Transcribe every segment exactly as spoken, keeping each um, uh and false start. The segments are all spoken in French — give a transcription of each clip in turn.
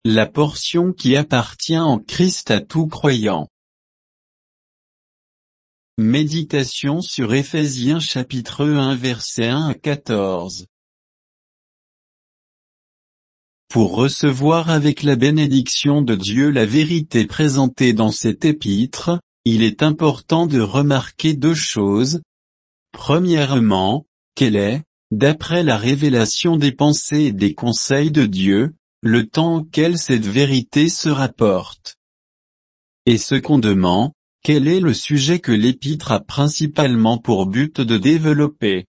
la portion qui appartient en Christ à tout croyant. Méditation sur Éphésiens chapitre un versets un à quatorze. Pour recevoir avec la bénédiction de Dieu la vérité présentée dans cet épître, il est important de remarquer deux choses. Premièrement, quel est, d'après la révélation des pensées et des conseils de Dieu, le temps auquel cette vérité se rapporte. Et secondement, quel est le sujet que l'épître a principalement pour but de développer.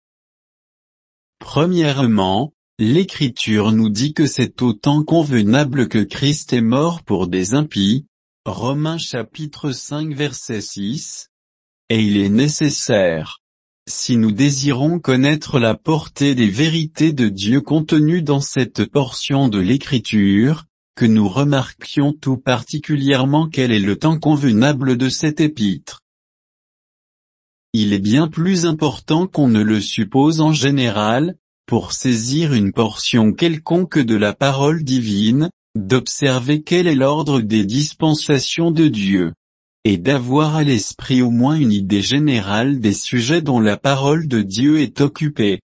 Premièrement, l'Écriture nous dit que c'est au temps convenable que Christ est mort pour des impies, Romains chapitre cinq verset six, et il est nécessaire, si nous désirons connaître la portée des vérités de Dieu contenues dans cette portion de l'Écriture, que nous remarquions tout particulièrement quel est le temps convenable de cet épître. Il est bien plus important qu'on ne le suppose en général, pour saisir une portion quelconque de la parole divine, d'observer quel est l'ordre des dispensations de Dieu, et d'avoir à l'esprit au moins une idée générale des sujets dont la parole de Dieu est occupée.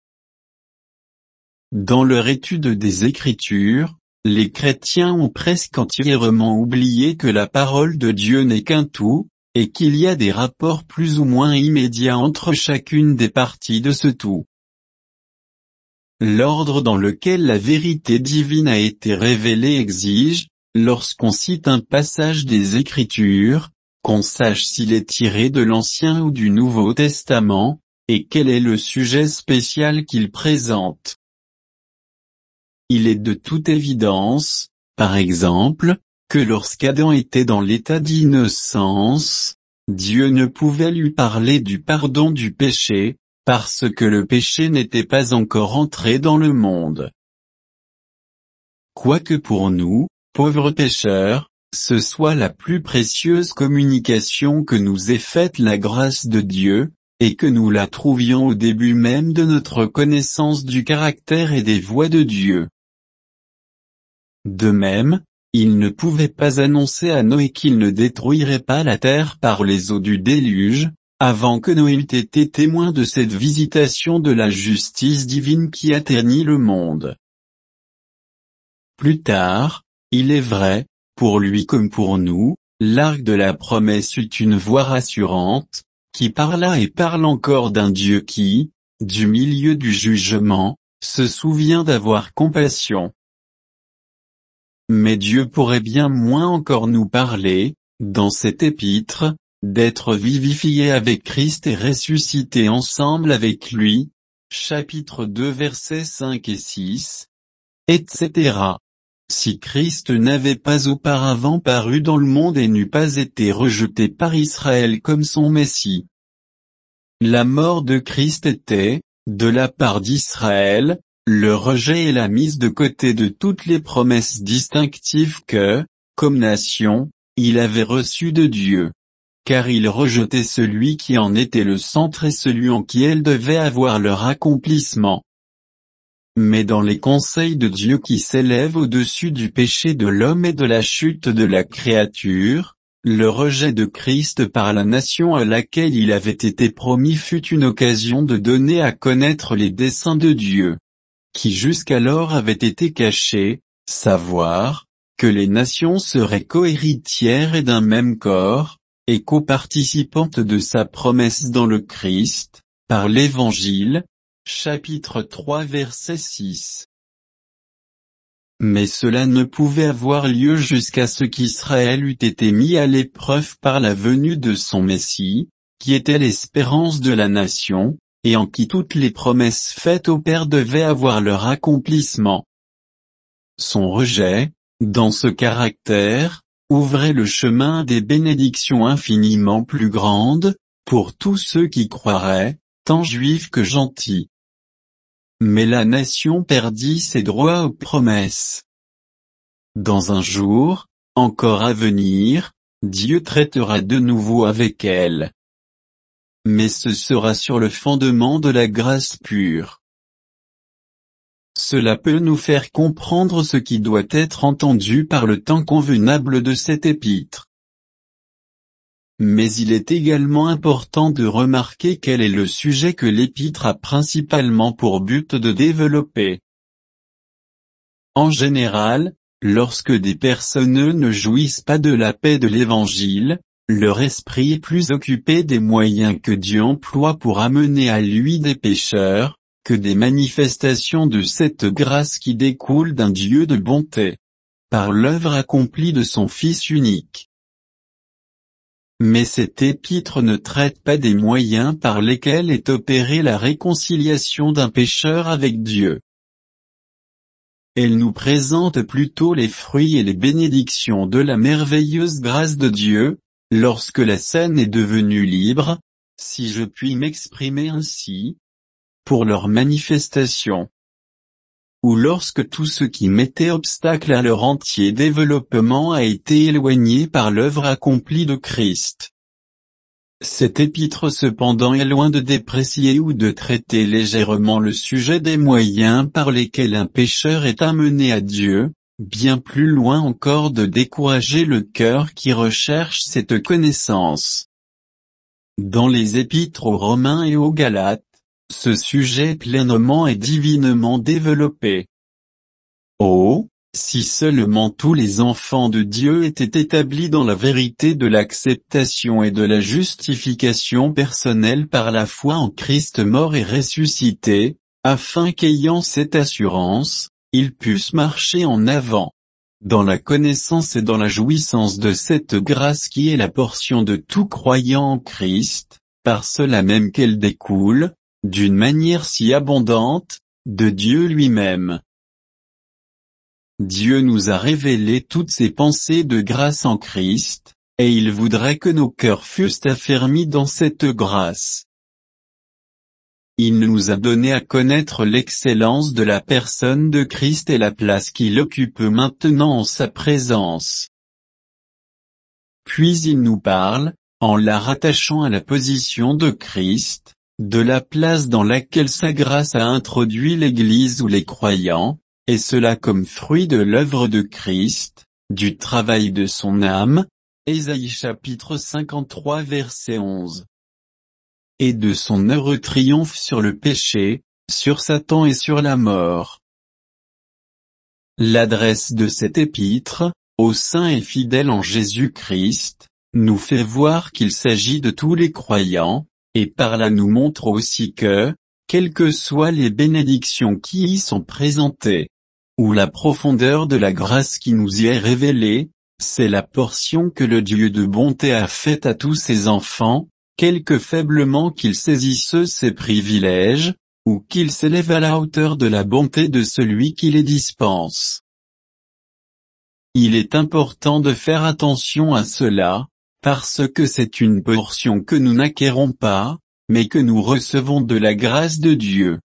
Dans leur étude des Écritures, les chrétiens ont presque entièrement oublié que la parole de Dieu n'est qu'un tout, et qu'il y a des rapports plus ou moins immédiats entre chacune des parties de ce tout. L'ordre dans lequel la vérité divine a été révélée exige, lorsqu'on cite un passage des Écritures, qu'on sache s'il est tiré de l'Ancien ou du Nouveau Testament, et quel est le sujet spécial qu'il présente. Il est de toute évidence, par exemple, que lorsqu'Adam était dans l'état d'innocence, Dieu ne pouvait lui parler du pardon du péché, parce que le péché n'était pas encore entré dans le monde. Quoique pour nous, pauvres pécheurs, ce soit la plus précieuse communication que nous ait faite la grâce de Dieu, et que nous la trouvions au début même de notre connaissance du caractère et des voies de Dieu. De même, il ne pouvait pas annoncer à Noé qu'il ne détruirait pas la terre par les eaux du déluge, avant que Noé eût été témoin de cette visitation de la justice divine qui atteignit le monde. Plus tard, il est vrai, pour lui comme pour nous, l'arc de la promesse eut une voix rassurante, qui parla et parle encore d'un Dieu qui, du milieu du jugement, se souvient d'avoir compassion. Mais Dieu pourrait bien moins encore nous parler, dans cet épître, d'être vivifié avec Christ et ressuscité ensemble avec lui, chapitre deux versets cinq et six, et cetera. Si Christ n'avait pas auparavant paru dans le monde et n'eût pas été rejeté par Israël comme son Messie. La mort de Christ était, de la part d'Israël, le rejet et la mise de côté de toutes les promesses distinctives que, comme nation, il avait reçues de Dieu. Car il rejetait celui qui en était le centre et celui en qui elles devaient avoir leur accomplissement. Mais dans les conseils de Dieu qui s'élèvent au-dessus du péché de l'homme et de la chute de la créature, le rejet de Christ par la nation à laquelle il avait été promis fut une occasion de donner à connaître les desseins de Dieu, qui jusqu'alors avaient été cachés, savoir, que les nations seraient cohéritières et d'un même corps, et coparticipantes de sa promesse dans le Christ, par l'Évangile, chapitre trois verset six. Mais cela ne pouvait avoir lieu jusqu'à ce qu'Israël eût été mis à l'épreuve par la venue de son Messie, qui était l'espérance de la nation, et en qui toutes les promesses faites au Père devaient avoir leur accomplissement. Son rejet, dans ce caractère, ouvrait le chemin des bénédictions infiniment plus grandes, pour tous ceux qui croiraient, tant juifs que gentils. Mais la nation perdit ses droits aux promesses. Dans un jour, encore à venir, Dieu traitera de nouveau avec elle. Mais ce sera sur le fondement de la grâce pure. Cela peut nous faire comprendre ce qui doit être entendu par le temps convenable de cet épître. Mais il est également important de remarquer quel est le sujet que l'épître a principalement pour but de développer. En général, lorsque des personnes ne jouissent pas de la paix de l'Évangile, leur esprit est plus occupé des moyens que Dieu emploie pour amener à lui des pécheurs, que des manifestations de cette grâce qui découle d'un Dieu de bonté, par l'œuvre accomplie de son Fils unique. Mais cet épître ne traite pas des moyens par lesquels est opérée la réconciliation d'un pécheur avec Dieu. Elle nous présente plutôt les fruits et les bénédictions de la merveilleuse grâce de Dieu, lorsque la scène est devenue libre, si je puis m'exprimer ainsi, pour leur manifestation. Ou lorsque tout ce qui mettait obstacle à leur entier développement a été éloigné par l'œuvre accomplie de Christ. Cet épître cependant est loin de déprécier ou de traiter légèrement le sujet des moyens par lesquels un pécheur est amené à Dieu, bien plus loin encore de décourager le cœur qui recherche cette connaissance. Dans les épîtres aux Romains et aux Galates, ce sujet est pleinement et divinement développé. Oh, si seulement tous les enfants de Dieu étaient établis dans la vérité de l'acceptation et de la justification personnelle par la foi en Christ mort et ressuscité, afin qu'ayant cette assurance, ils puissent marcher en avant, dans la connaissance et dans la jouissance de cette grâce qui est la portion de tout croyant en Christ, par cela même qu'elle découle, d'une manière si abondante, de Dieu lui-même. Dieu nous a révélé toutes ses pensées de grâce en Christ, et il voudrait que nos cœurs fussent affermis dans cette grâce. Il nous a donné à connaître l'excellence de la personne de Christ et la place qu'il occupe maintenant en sa présence. Puis il nous parle, en la rattachant à la position de Christ, de la place dans laquelle sa grâce a introduit l'Église ou les croyants, et cela comme fruit de l'œuvre de Christ, du travail de son âme, Ésaïe chapitre cinquante-trois verset onze. Et de son heureux triomphe sur le péché, sur Satan et sur la mort. L'adresse de cet épître, aux saints et fidèles en Jésus-Christ, nous fait voir qu'il s'agit de tous les croyants, et par là nous montre aussi que, quelles que soient les bénédictions qui y sont présentées, ou la profondeur de la grâce qui nous y est révélée, c'est la portion que le Dieu de bonté a faite à tous ses enfants, quelque faiblement qu'ils saisissent ces privilèges, ou qu'ils s'élèvent à la hauteur de la bonté de celui qui les dispense. Il est important de faire attention à cela, parce que c'est une portion que nous n'acquérons pas, mais que nous recevons de la grâce de Dieu.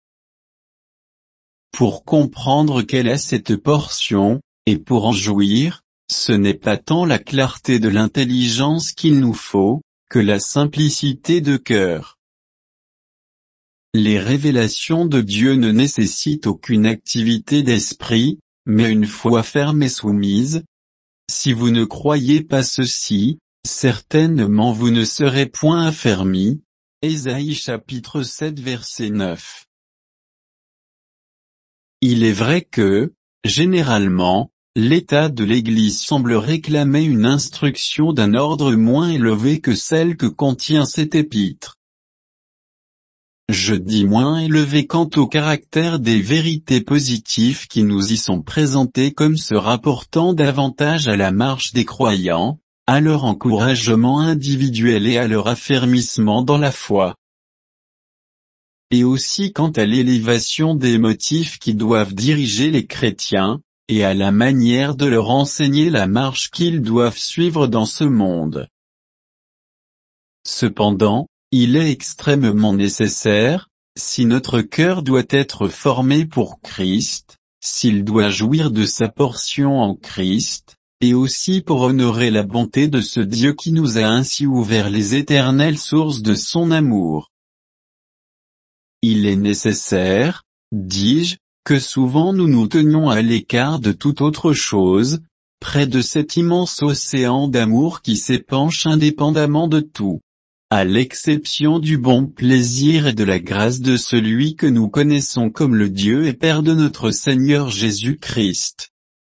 Pour comprendre quelle est cette portion, et pour en jouir, ce n'est pas tant la clarté de l'intelligence qu'il nous faut, que la simplicité de cœur. Les révélations de Dieu ne nécessitent aucune activité d'esprit, mais une foi ferme et soumise. Si vous ne croyez pas ceci, certainement vous ne serez point affermis. Ésaïe chapitre sept verset neuf. Il est vrai que, généralement, l'état de l'Église semble réclamer une instruction d'un ordre moins élevé que celle que contient cet épître. Je dis moins élevé quant au caractère des vérités positives qui nous y sont présentées comme se rapportant davantage à la marche des croyants, à leur encouragement individuel et à leur affermissement dans la foi. Et aussi quant à l'élévation des motifs qui doivent diriger les chrétiens, et à la manière de leur enseigner la marche qu'ils doivent suivre dans ce monde. Cependant, il est extrêmement nécessaire, si notre cœur doit être formé pour Christ, s'il doit jouir de sa portion en Christ, et aussi pour honorer la bonté de ce Dieu qui nous a ainsi ouvert les éternelles sources de son amour. Il est nécessaire, dis-je, que souvent nous nous tenions à l'écart de toute autre chose, près de cet immense océan d'amour qui s'épanche indépendamment de tout, à l'exception du bon plaisir et de la grâce de celui que nous connaissons comme le Dieu et Père de notre Seigneur Jésus-Christ.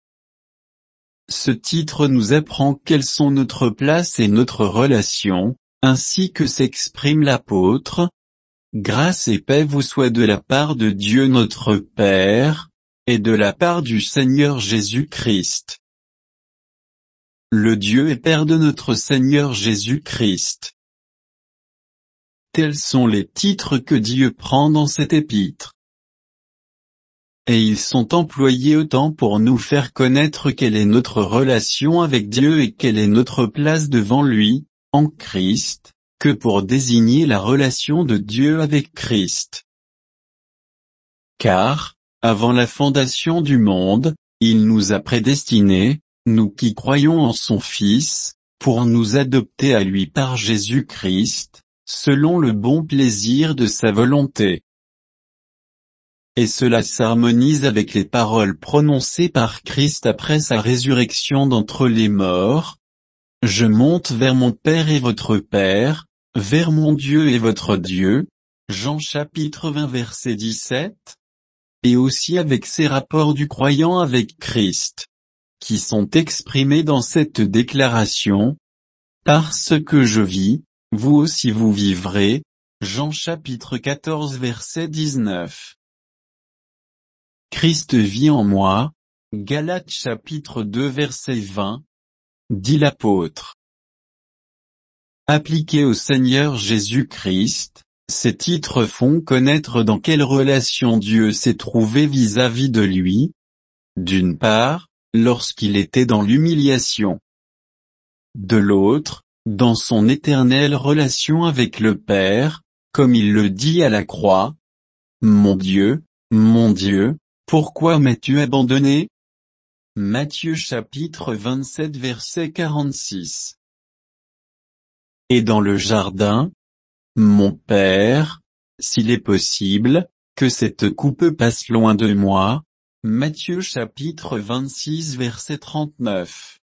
Ce titre nous apprend quelles sont notre place et notre relation, ainsi que s'exprime l'apôtre. Grâce et paix vous soient de la part de Dieu notre Père, et de la part du Seigneur Jésus-Christ. Le Dieu et Père de notre Seigneur Jésus-Christ. Tels sont les titres que Dieu prend dans cet épître. Et ils sont employés autant pour nous faire connaître quelle est notre relation avec Dieu et quelle est notre place devant lui, en Christ, que pour désigner la relation de Dieu avec Christ. Car, avant la fondation du monde, il nous a prédestinés, nous qui croyons en son Fils, pour nous adopter à lui par Jésus-Christ, selon le bon plaisir de sa volonté. Et cela s'harmonise avec les paroles prononcées par Christ après sa résurrection d'entre les morts. Je monte vers mon Père et votre Père, vers mon Dieu et votre Dieu. Jean chapitre vingt verset dix-sept. Et aussi avec ces rapports du croyant avec Christ, qui sont exprimés dans cette déclaration. Parce que je vis, vous aussi vous vivrez. Jean chapitre quatorze verset dix-neuf. Christ vit en moi, Galates chapitre deux verset vingt, dit l'apôtre. Appliqués au Seigneur Jésus-Christ, ces titres font connaître dans quelle relation Dieu s'est trouvé vis-à-vis de lui. D'une part, lorsqu'il était dans l'humiliation. De l'autre, dans son éternelle relation avec le Père, comme il le dit à la croix. Mon Dieu, mon Dieu, pourquoi m'as-tu abandonné? Matthieu chapitre vingt-sept verset quarante-six. Et dans le jardin, mon Père, s'il est possible, que cette coupe passe loin de moi. Matthieu chapitre vingt-six verset trente-neuf.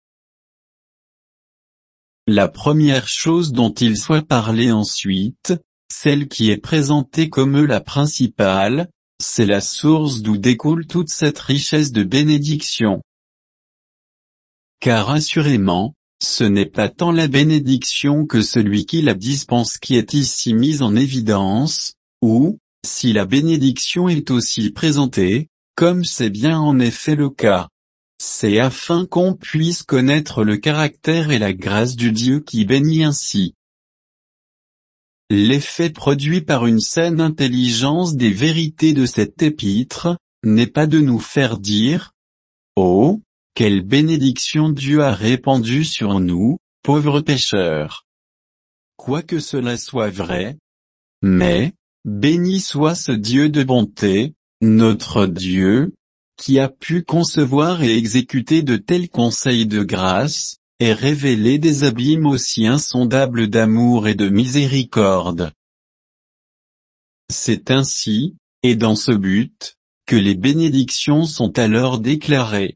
La première chose dont il soit parlé ensuite, celle qui est présentée comme la principale, c'est la source d'où découle toute cette richesse de bénédiction. Car assurément, ce n'est pas tant la bénédiction que celui qui la dispense qui est ici mise en évidence, ou, si la bénédiction est aussi présentée, comme c'est bien en effet le cas, c'est afin qu'on puisse connaître le caractère et la grâce du Dieu qui bénit ainsi. L'effet produit par une saine intelligence des vérités de cet épître, n'est pas de nous faire dire « Oh, quelle bénédiction Dieu a répandue sur nous, pauvres pécheurs !» Quoique cela soit vrai, mais, béni soit ce Dieu de bonté, notre Dieu, qui a pu concevoir et exécuter de tels conseils de grâce, et révéler des abîmes aussi insondables d'amour et de miséricorde. C'est ainsi, et dans ce but, que les bénédictions sont alors déclarées.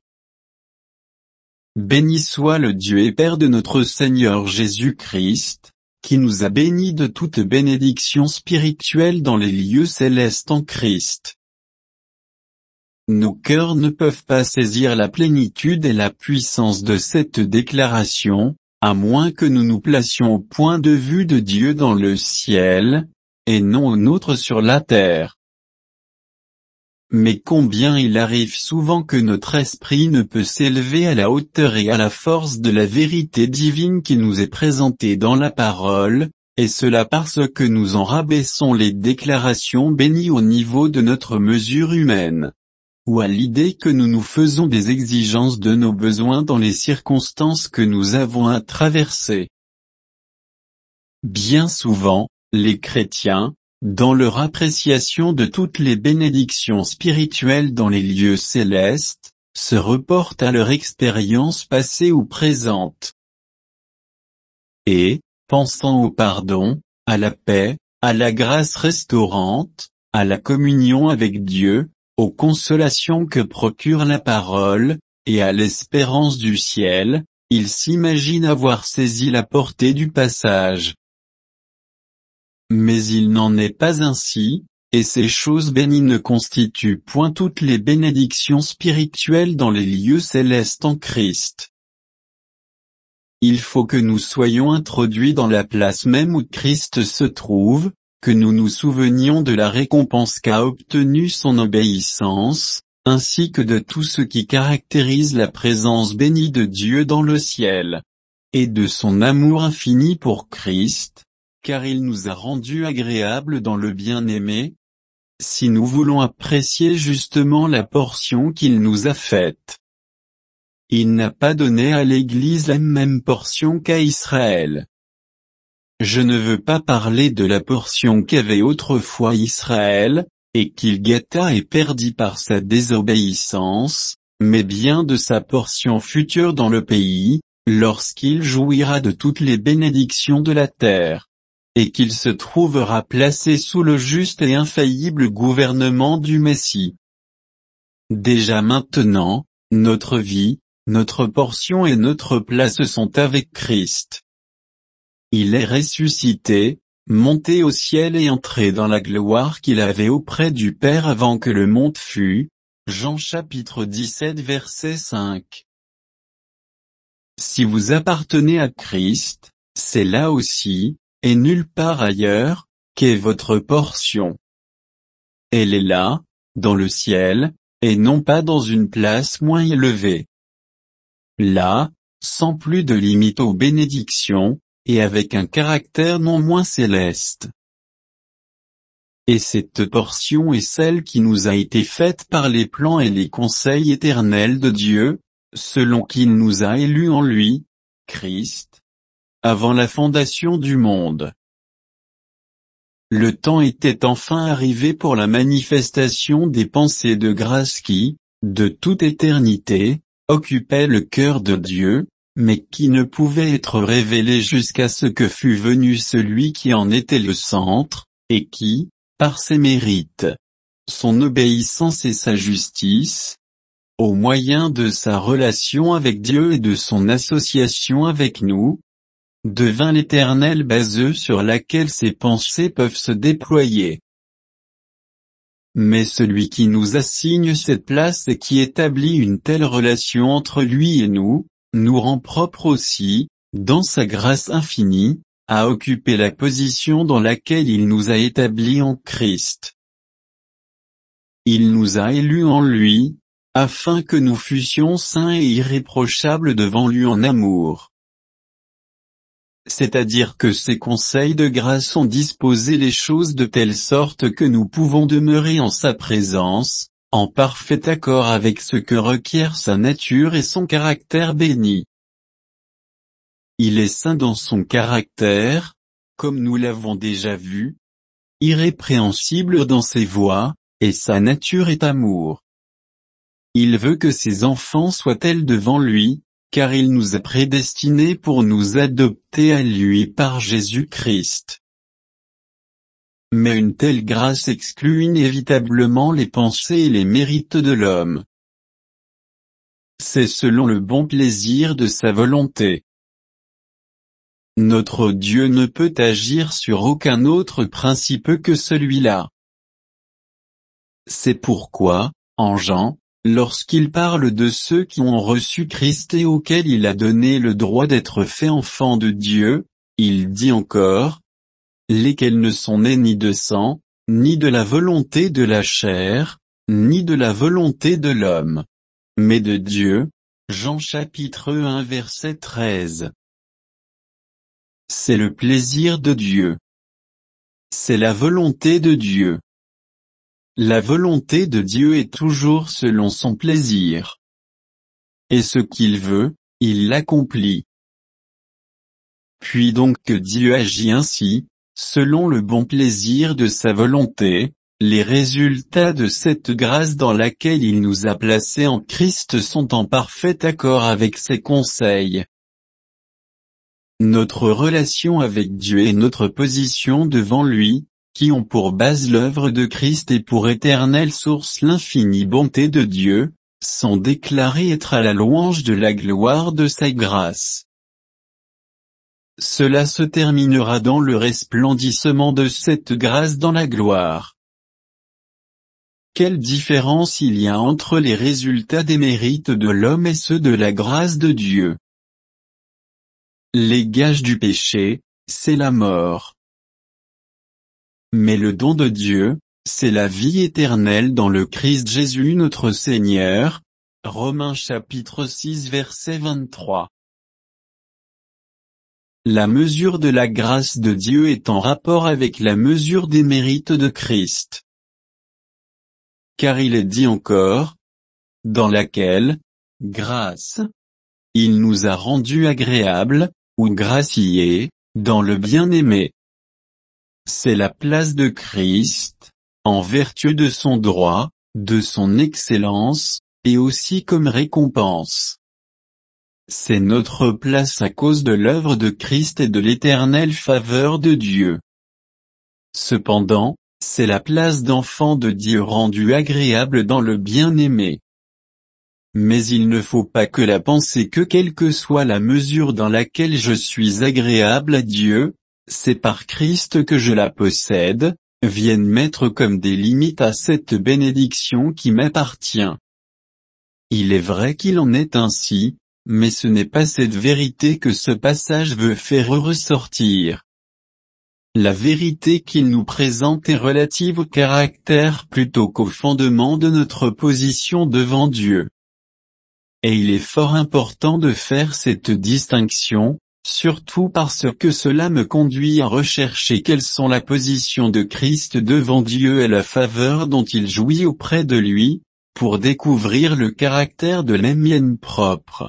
Béni soit le Dieu et Père de notre Seigneur Jésus-Christ, qui nous a bénis de toute bénédiction spirituelle dans les lieux célestes en Christ. Nos cœurs ne peuvent pas saisir la plénitude et la puissance de cette déclaration, à moins que nous nous placions au point de vue de Dieu dans le ciel, et non au nôtre sur la terre. Mais combien il arrive souvent que notre esprit ne peut s'élever à la hauteur et à la force de la vérité divine qui nous est présentée dans la parole, et cela parce que nous en rabaissons les déclarations bénies au niveau de notre mesure humaine. Ou à l'idée que nous nous faisons des exigences de nos besoins dans les circonstances que nous avons à traverser. Bien souvent, les chrétiens, dans leur appréciation de toutes les bénédictions spirituelles dans les lieux célestes, se reportent à leur expérience passée ou présente. Et, pensant au pardon, à la paix, à la grâce restaurante, à la communion avec Dieu, aux consolations que procure la parole, et à l'espérance du ciel, il s'imagine avoir saisi la portée du passage. Mais il n'en est pas ainsi, et ces choses bénies ne constituent point toutes les bénédictions spirituelles dans les lieux célestes en Christ. Il faut que nous soyons introduits dans la place même où Christ se trouve, que nous nous souvenions de la récompense qu'a obtenue son obéissance, ainsi que de tout ce qui caractérise la présence bénie de Dieu dans le ciel, et de son amour infini pour Christ, car il nous a rendus agréables dans le bien-aimé, si nous voulons apprécier justement la portion qu'il nous a faite. Il n'a pas donné à l'Église la même portion qu'à Israël. Je ne veux pas parler de la portion qu'avait autrefois Israël, et qu'il gâta et perdit par sa désobéissance, mais bien de sa portion future dans le pays, lorsqu'il jouira de toutes les bénédictions de la terre, et qu'il se trouvera placé sous le juste et infaillible gouvernement du Messie. Déjà maintenant, notre vie, notre portion et notre place sont avec Christ. Il est ressuscité, monté au ciel et entré dans la gloire qu'il avait auprès du Père avant que le monde fût. Jean chapitre dix-sept verset cinq. Si vous appartenez à Christ, c'est là aussi, et nulle part ailleurs, qu'est votre portion. Elle est là, dans le ciel, et non pas dans une place moins élevée. Là, sans plus de limite aux bénédictions, et avec un caractère non moins céleste. Et cette portion est celle qui nous a été faite par les plans et les conseils éternels de Dieu, selon qu'il nous a élus en lui, Christ, avant la fondation du monde. Le temps était enfin arrivé pour la manifestation des pensées de grâce qui, de toute éternité, occupaient le cœur de Dieu, mais qui ne pouvaient être révélées jusqu'à ce que fût venu celui qui en était le centre, et qui, par ses mérites, son obéissance et sa justice, au moyen de sa relation avec Dieu et de son association avec nous, devint l'éternelle base sur laquelle ses pensées peuvent se déployer. Mais celui qui nous assigne cette place et qui établit une telle relation entre lui et nous, nous rend propre aussi, dans sa grâce infinie, à occuper la position dans laquelle il nous a établis en Christ. Il nous a élus en lui, afin que nous fussions saints et irréprochables devant lui en amour. C'est-à-dire que ses conseils de grâce ont disposé les choses de telle sorte que nous pouvons demeurer en sa présence, en parfait accord avec ce que requiert sa nature et son caractère béni. Il est saint dans son caractère, comme nous l'avons déjà vu, irrépréhensible dans ses voies, et sa nature est amour. Il veut que ses enfants soient tels devant lui, car il nous a prédestinés pour nous adopter à lui par Jésus-Christ. Mais une telle grâce exclut inévitablement les pensées et les mérites de l'homme. C'est selon le bon plaisir de sa volonté. Notre Dieu ne peut agir sur aucun autre principe que celui-là. C'est pourquoi, en Jean, lorsqu'il parle de ceux qui ont reçu Christ et auxquels il a donné le droit d'être faits enfants de Dieu, il dit encore, lesquels ne sont nés ni de sang, ni de la volonté de la chair, ni de la volonté de l'homme, mais de Dieu. Jean chapitre un verset treize. C'est le plaisir de Dieu. C'est la volonté de Dieu. La volonté de Dieu est toujours selon son plaisir. Et ce qu'il veut, il l'accomplit. Puis donc que Dieu agit ainsi, selon le bon plaisir de sa volonté, les résultats de cette grâce dans laquelle il nous a placés en Christ sont en parfait accord avec ses conseils. Notre relation avec Dieu et notre position devant lui, qui ont pour base l'œuvre de Christ et pour éternelle source l'infinie bonté de Dieu, sont déclarés être à la louange de la gloire de sa grâce. Cela se terminera dans le resplendissement de cette grâce dans la gloire. Quelle différence il y a entre les résultats des mérites de l'homme et ceux de la grâce de Dieu. Les gages du péché, c'est la mort. Mais le don de Dieu, c'est la vie éternelle dans le Christ Jésus notre Seigneur. Romains chapitre six verset vingt-trois. La mesure de la grâce de Dieu est en rapport avec la mesure des mérites de Christ. Car il est dit encore, dans laquelle, grâce, il nous a rendus agréables, ou graciés, dans le bien-aimé. C'est la place de Christ, en vertu de son droit, de son excellence, et aussi comme récompense. C'est notre place à cause de l'œuvre de Christ et de l'éternelle faveur de Dieu. Cependant, c'est la place d'enfant de Dieu rendu agréable dans le bien-aimé. Mais il ne faut pas que la pensée que quelle que soit la mesure dans laquelle je suis agréable à Dieu, c'est par Christ que je la possède, vienne mettre comme des limites à cette bénédiction qui m'appartient. Il est vrai qu'il en est ainsi, mais ce n'est pas cette vérité que ce passage veut faire ressortir. La vérité qu'il nous présente est relative au caractère plutôt qu'au fondement de notre position devant Dieu. Et il est fort important de faire cette distinction, surtout parce que cela me conduit à rechercher quelles sont la position de Christ devant Dieu et la faveur dont il jouit auprès de lui, pour découvrir le caractère de la mienne propre.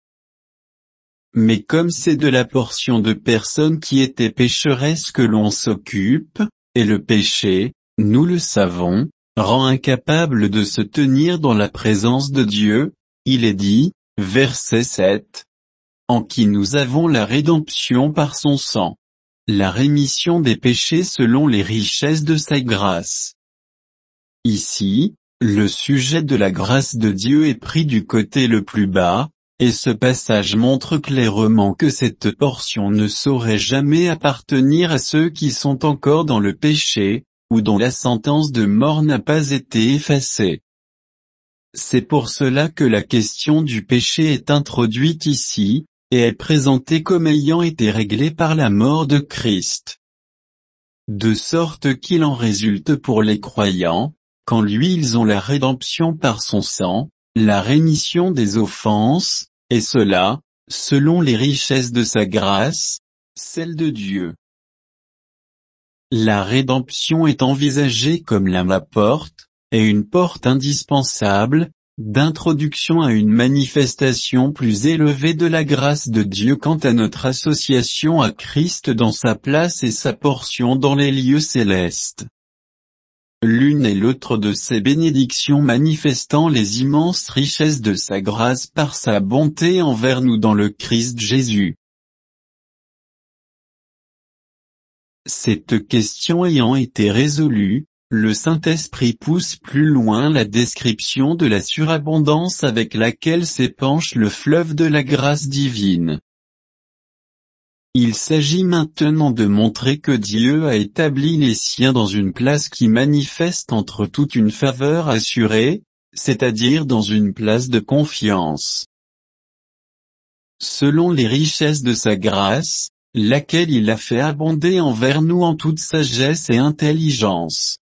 Mais comme c'est de la portion de personnes qui étaient pécheresses que l'on s'occupe, et le péché, nous le savons, rend incapable de se tenir dans la présence de Dieu, il est dit, verset sept, en qui nous avons la rédemption par son sang, la rémission des péchés selon les richesses de sa grâce. Ici, le sujet de la grâce de Dieu est pris du côté le plus bas, et ce passage montre clairement que cette portion ne saurait jamais appartenir à ceux qui sont encore dans le péché, ou dont la sentence de mort n'a pas été effacée. C'est pour cela que la question du péché est introduite ici, et est présentée comme ayant été réglée par la mort de Christ. De sorte qu'il en résulte pour les croyants, qu'en lui ils ont la rédemption par son sang, la rémission des offenses, et cela, selon les richesses de sa grâce, celle de Dieu. La rédemption est envisagée comme la porte, et une porte indispensable, d'introduction à une manifestation plus élevée de la grâce de Dieu quant à notre association à Christ dans sa place et sa portion dans les lieux célestes. L'une et l'autre de ces bénédictions manifestant les immenses richesses de sa grâce par sa bonté envers nous dans le Christ Jésus. Cette question ayant été résolue, le Saint-Esprit pousse plus loin la description de la surabondance avec laquelle s'épanche le fleuve de la grâce divine. Il s'agit maintenant de montrer que Dieu a établi les siens dans une place qui manifeste entre toute une faveur assurée, c'est-à-dire dans une place de confiance. Selon les richesses de sa grâce, laquelle il a fait abonder envers nous en toute sagesse et intelligence.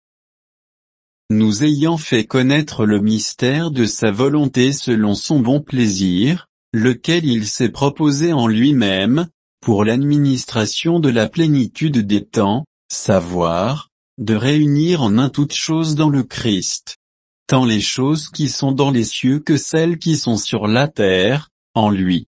Nous ayant fait connaître le mystère de sa volonté selon son bon plaisir, lequel il s'est proposé en lui-même, pour l'administration de la plénitude des temps, savoir, de réunir en un toutes choses dans le Christ, tant les choses qui sont dans les cieux que celles qui sont sur la terre, en lui.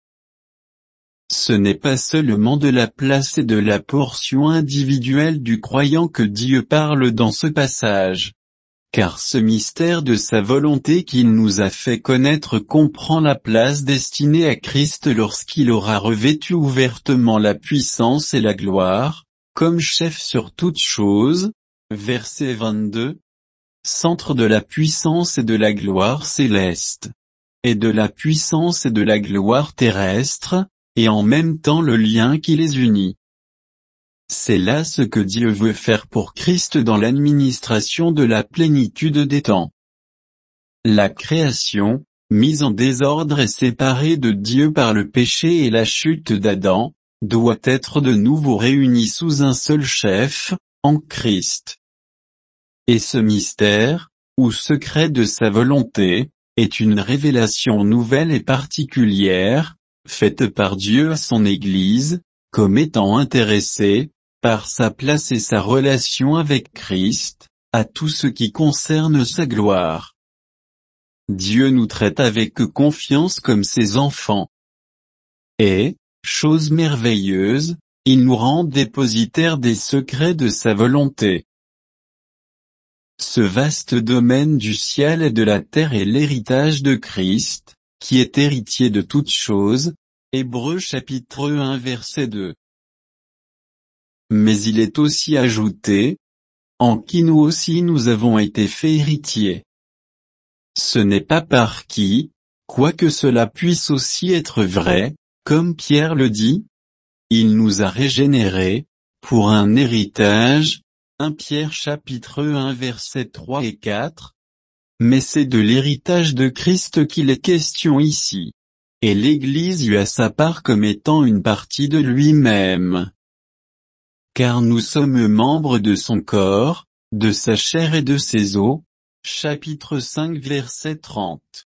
Ce n'est pas seulement de la place et de la portion individuelle du croyant que Dieu parle dans ce passage. Car ce mystère de sa volonté qu'il nous a fait connaître comprend la place destinée à Christ lorsqu'il aura revêtu ouvertement la puissance et la gloire, comme chef sur toutes choses, verset vingt-deux, centre de la puissance et de la gloire céleste, et de la puissance et de la gloire terrestre, et en même temps le lien qui les unit. C'est là ce que Dieu veut faire pour Christ dans l'administration de la plénitude des temps. La création, mise en désordre et séparée de Dieu par le péché et la chute d'Adam, doit être de nouveau réunie sous un seul chef, en Christ. Et ce mystère, ou secret de sa volonté, est une révélation nouvelle et particulière, faite par Dieu à son Église, comme étant intéressée, par sa place et sa relation avec Christ, à tout ce qui concerne sa gloire. Dieu nous traite avec confiance comme ses enfants. Et, chose merveilleuse, il nous rend dépositaires des secrets de sa volonté. Ce vaste domaine du ciel et de la terre est l'héritage de Christ, qui est héritier de toutes choses, Hébreux chapitre un verset deux. Mais il est aussi ajouté, en qui nous aussi nous avons été faits héritiers. Ce n'est pas par qui, quoique cela puisse aussi être vrai, comme Pierre le dit, il nous a régénérés, pour un héritage, premier Pierre chapitre un versets trois et quatre, mais c'est de l'héritage de Christ qu'il est question ici. Et l'Église eut à sa part comme étant une partie de lui-même. Car nous sommes membres de son corps, de sa chair et de ses os, chapitre cinq verset trente.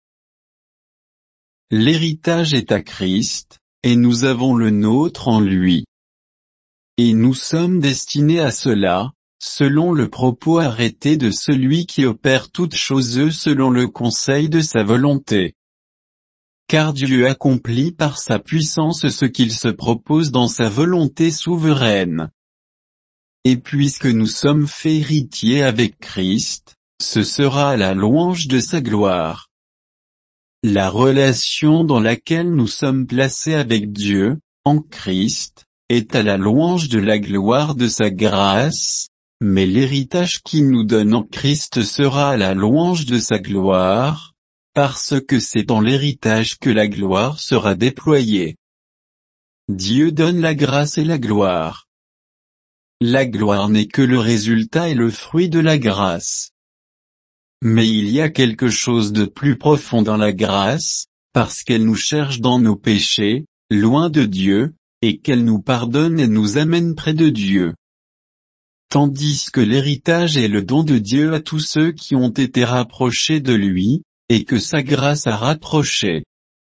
L'héritage est à Christ, et nous avons le nôtre en lui. Et nous sommes destinés à cela, selon le propos arrêté de celui qui opère toutes choses selon le conseil de sa volonté. Car Dieu accomplit par sa puissance ce qu'il se propose dans sa volonté souveraine. Et puisque nous sommes faits héritiers avec Christ, ce sera à la louange de sa gloire. La relation dans laquelle nous sommes placés avec Dieu, en Christ, est à la louange de la gloire de sa grâce, mais l'héritage qu'il nous donne en Christ sera à la louange de sa gloire, parce que c'est dans l'héritage que la gloire sera déployée. Dieu donne la grâce et la gloire. La gloire n'est que le résultat et le fruit de la grâce. Mais il y a quelque chose de plus profond dans la grâce, parce qu'elle nous cherche dans nos péchés, loin de Dieu, et qu'elle nous pardonne et nous amène près de Dieu. Tandis que l'héritage est le don de Dieu à tous ceux qui ont été rapprochés de lui, et que sa grâce a rapproché.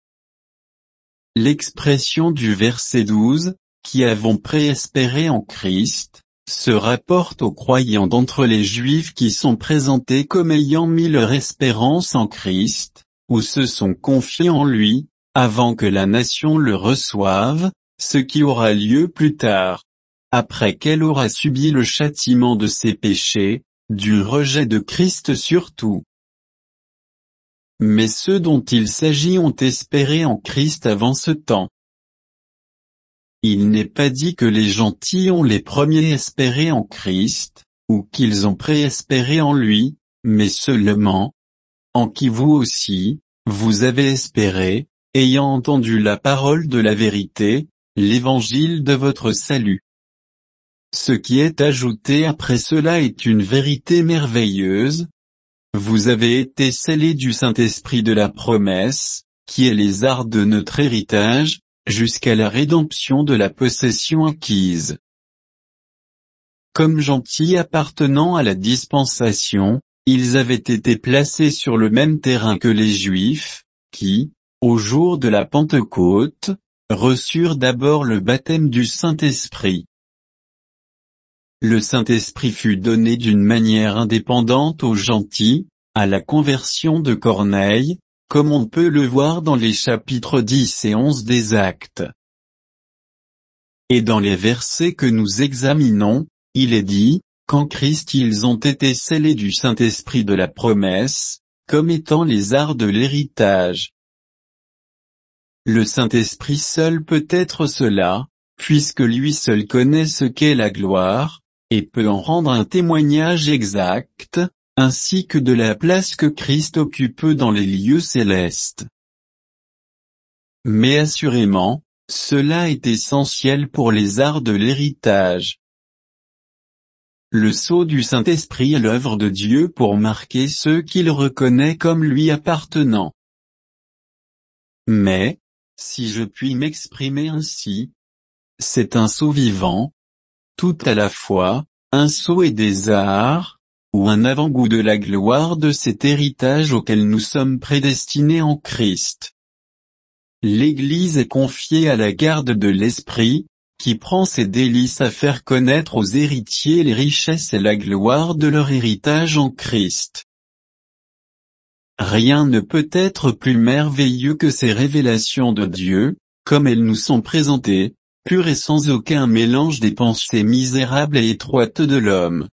L'expression du verset douze, qui avons préespéré en Christ, se rapporte aux croyants d'entre les Juifs qui sont présentés comme ayant mis leur espérance en Christ, ou se sont confiés en lui, avant que la nation le reçoive, ce qui aura lieu plus tard, après qu'elle aura subi le châtiment de ses péchés, du rejet de Christ surtout. Mais ceux dont il s'agit ont espéré en Christ avant ce temps. Il n'est pas dit que les gentils ont les premiers espéré en Christ, ou qu'ils ont préespéré en lui, mais seulement, en qui vous aussi, vous avez espéré, ayant entendu la parole de la vérité, l'évangile de votre salut. Ce qui est ajouté après cela est une vérité merveilleuse. Vous avez été scellés du Saint-Esprit de la promesse, qui est les arts de notre héritage, jusqu'à la rédemption de la possession acquise. Comme gentils appartenant à la dispensation, ils avaient été placés sur le même terrain que les Juifs, qui, au jour de la Pentecôte, reçurent d'abord le baptême du Saint-Esprit. Le Saint-Esprit fut donné d'une manière indépendante aux gentils, à la conversion de Corneille, comme on peut le voir dans les chapitres dix et onze des Actes. Et dans les versets que nous examinons, il est dit, qu'en Christ ils ont été scellés du Saint-Esprit de la promesse, comme étant les arts de l'héritage. Le Saint-Esprit seul peut être cela, puisque lui seul connaît ce qu'est la gloire, et peut en rendre un témoignage exact, ainsi que de la place que Christ occupe dans les lieux célestes. Mais assurément, cela est essentiel pour les arts de l'héritage. Le sceau du Saint-Esprit est l'œuvre de Dieu pour marquer ceux qu'il reconnaît comme lui appartenant. Mais, si je puis m'exprimer ainsi, c'est un sceau vivant, tout à la fois, un sceau et des arts, ou un avant-goût de la gloire de cet héritage auquel nous sommes prédestinés en Christ. L'Église est confiée à la garde de l'Esprit, qui prend ses délices à faire connaître aux héritiers les richesses et la gloire de leur héritage en Christ. Rien ne peut être plus merveilleux que ces révélations de Dieu, comme elles nous sont présentées, pures et sans aucun mélange des pensées misérables et étroites de l'homme.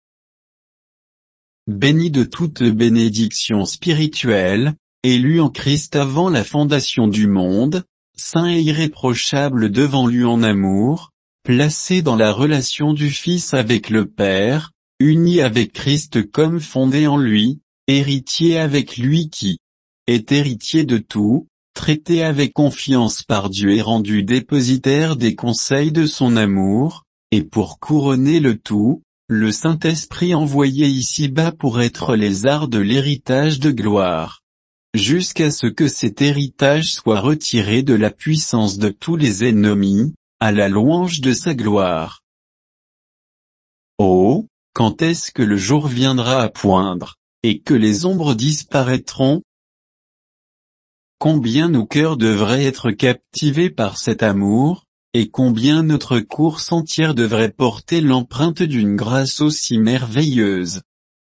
Béni de toute bénédiction spirituelle, élu en Christ avant la fondation du monde, saint et irréprochable devant lui en amour, placé dans la relation du Fils avec le Père, uni avec Christ comme fondé en lui, héritier avec lui qui est héritier de tout, traité avec confiance par Dieu et rendu dépositaire des conseils de son amour, et pour couronner le tout, le Saint-Esprit envoyé ici-bas pour être les arts de l'héritage de gloire. Jusqu'à ce que cet héritage soit retiré de la puissance de tous les ennemis, à la louange de sa gloire. Oh, quand est-ce que le jour viendra à poindre, et que les ombres disparaîtront? Combien nos cœurs devraient être captivés par cet amour, et combien notre course entière devrait porter l'empreinte d'une grâce aussi merveilleuse.